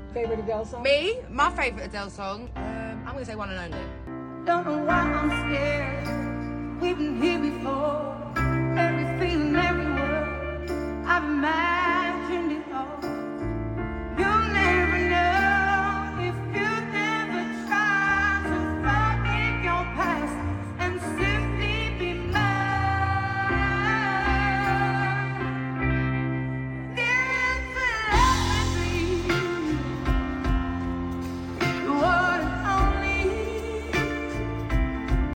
Favorite Adele song? Me, my favourite Adele song, I'm going to say One and Only. Don't know why I'm scared. We've been here before.